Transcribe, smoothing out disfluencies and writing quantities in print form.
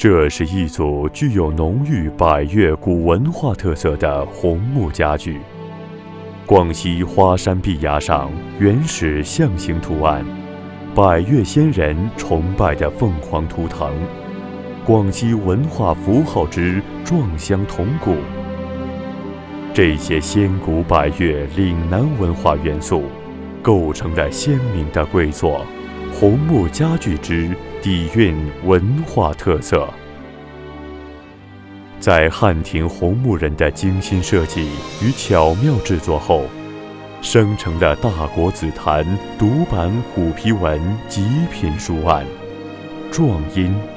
这是一组具有浓郁百越古文化特色的红木家具。广西花山壁崖上原始象形图案，百越先人崇拜的凤凰图腾，广西文化符号之壮乡铜鼓。这些先古百越岭南文化元素，构成了鲜明的贵作红木家具之底蕴文化特色。在汉庭红木人的精心设计与巧妙制作后，生成了大国紫檀独版虎皮纹极品书案，壮阴